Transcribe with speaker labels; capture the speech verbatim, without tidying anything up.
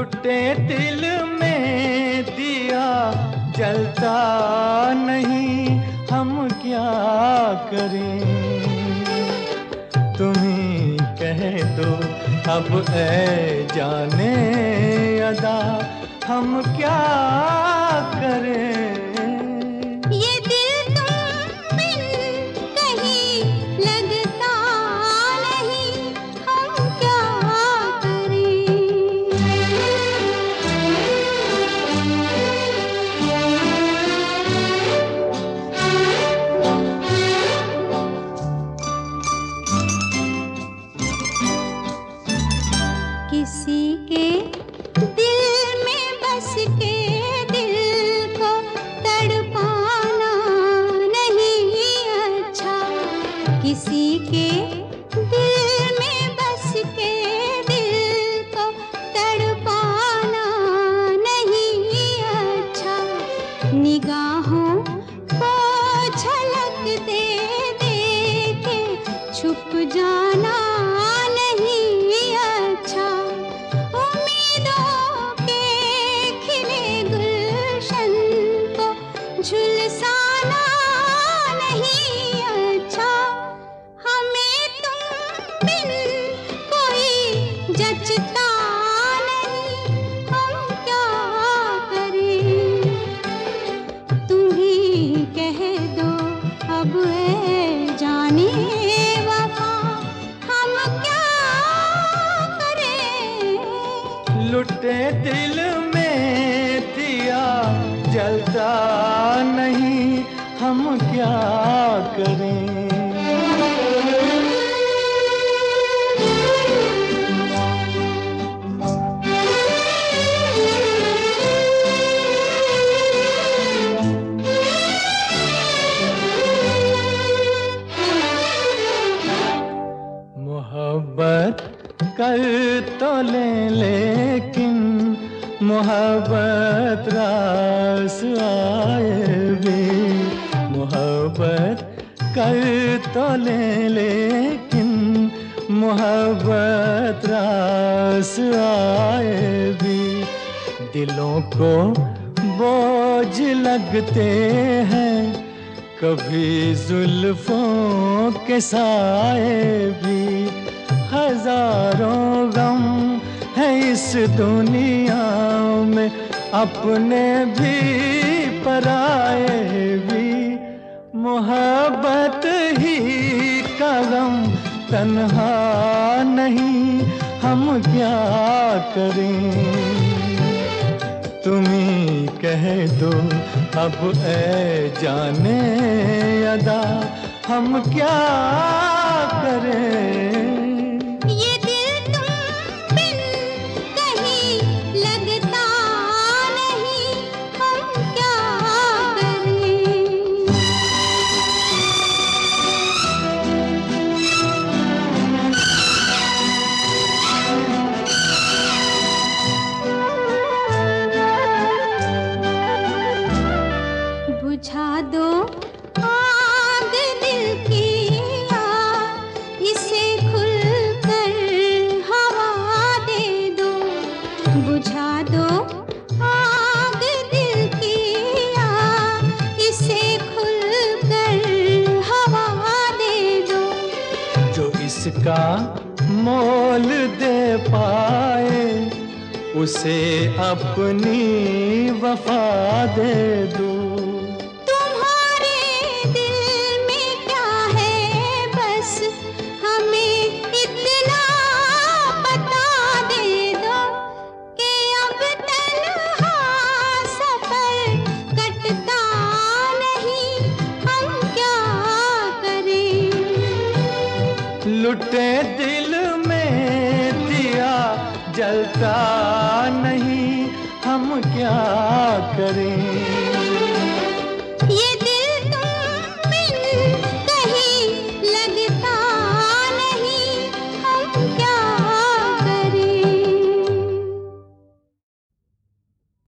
Speaker 1: लुटे दिल में दिया जलता नहीं, हम क्या करें। तुम्ही कह दो अब ऐ जाने अदा, हम क्या करें।
Speaker 2: किसी के दिल में बस के दिल को तड़पाना नहीं अच्छा। किसी के दिल में बस के दिल को तड़पाना नहीं अच्छा। निगाहों को झलक दे दे के छुप जाना झुलसाना नहीं अच्छा। हमें तुम बिन कोई जचता नहीं, हम क्या करें। तुम ही कह दो अब ऐ जाने वफा, हम क्या करें।
Speaker 1: लुटे दिल में दिया जलता नहीं, हम क्या करें। मोहब्बत कर तो ले लेकिन मोहब्बत रास आए भी। मोहब्बत कर तो ले लेकिन मोहब्बत रास आए भी। दिलों को बोझ लगते हैं कभी जुल्फों के साए भी। हजारों गम है इस दुनिया में, अपने भी पराए भी। मोहब्बत ही का गम तन्हा नहीं, हम क्या करें। तुम्ही कह दो अब ऐ जाने अदा, हम क्या करें।
Speaker 2: बुझा दो आग दिल की आग, इसे खुलकर हवा दे दो। बुझा दो आग दिल की आग, इसे खुलकर हवा दे दो।
Speaker 1: जो इसका मोल दे पाए उसे अपनी वफा दे दो। लुटे दिल में दिया जलता नहीं, हम क्या करें।